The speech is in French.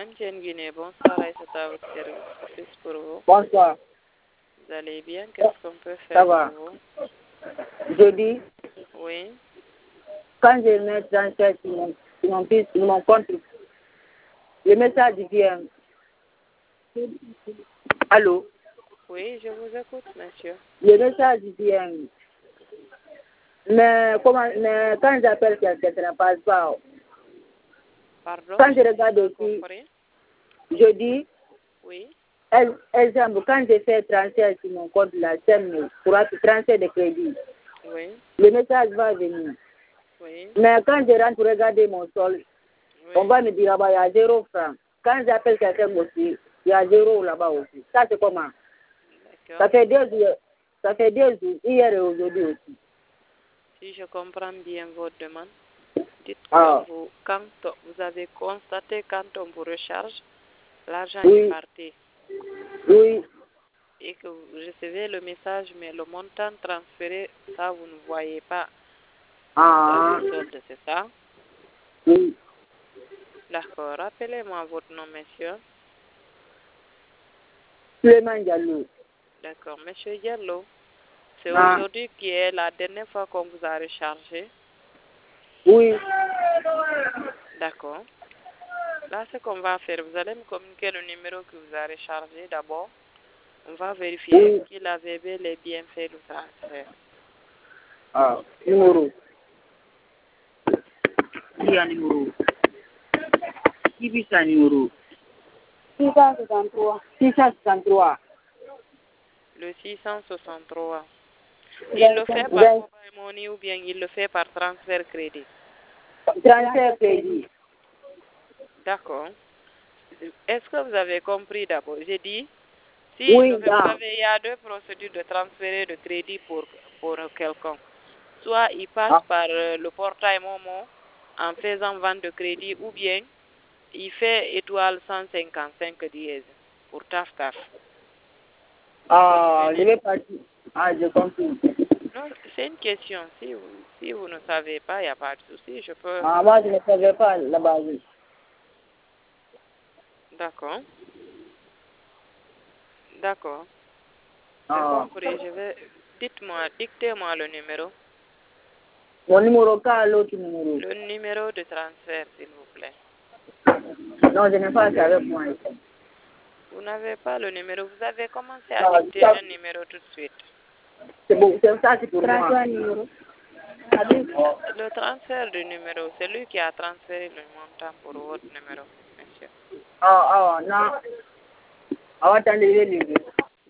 MTN Guinée, bonsoir Aïssata à votre service. Plus pour vous. Bonsoir. Vous allez bien? Qu'est-ce qu'on peut Ça faire va. pour vous? Je dis, Oui. quand je mets 37 sur mon compte, le message vient. Allô? Oui, je vous écoute, monsieur. Le message vient. Mais quand j'appelle quelqu'un, ça ne passe pas. Pardon? Quand je regarde aussi, Compris? je dis, Oui. exemple, quand je fais transfert sur mon compte, la SEM, pour transfert de crédit, Oui. le message va venir. Oui. Mais quand je rentre pour regarder mon sol, Oui. on va me dire là-bas, il y a 0 francs. Quand j'appelle quelqu'un aussi, il y a 0 là-bas aussi. Ça, c'est comment? D'accord. Ça fait 2 jours. Ça fait 2 jours, hier et aujourd'hui aussi. Si je comprends bien votre demande, dites-moi, quand vous avez constaté quand on vous recharge, l'argent est parti. Oui. Et que vous recevez le message, mais le montant transféré, ça, vous ne voyez pas. Ah. Le solde, c'est ça? Oui. D'accord. Rappelez-moi votre nom, monsieur. Suleiman Diallo. D'accord. Monsieur Diallo, c'est aujourd'hui qui est la dernière fois qu'on vous a rechargé? Oui. D'accord. Là, ce qu'on va faire, vous allez me communiquer le numéro que vous avez rechargé d'abord. On va vérifier qu'il avait bel et bien fait le transfert. Ah, numéro. Il y a un numéro. Qui dit ça, numéro? 663. 663. Le 663. Il le fait par mobile money ou bien il le fait par transfert crédit? Transfert crédit. D'accord. Est-ce que vous avez compris d'abord? J'ai dit, si oui, il y a 2 procédures de transférer de crédit pour quelqu'un. Soit il passe par le portail Momo en faisant vente de crédit ou bien il fait étoile 155 dièse pour taf. Ah, je vais partir. Ah, je comprends. Non, c'est une question. Si vous ne savez pas, il n'y a pas de souci. Je peux... Ah, moi, je ne savais pas la base. D'accord. D'accord. J'ai compris. Dictez-moi le numéro. Mon numéro, quel l'autre numéro? Le numéro de transfert, s'il vous plaît. Non, je n'ai pas ça avec moi. Vous n'avez pas le numéro. Vous avez commencé à dicter un numéro tout de suite. C'est bon, c'est ça, c'est pour moi. Le transfert du numéro, c'est lui qui a transféré le montant pour votre numéro, monsieur. Non. Attendez,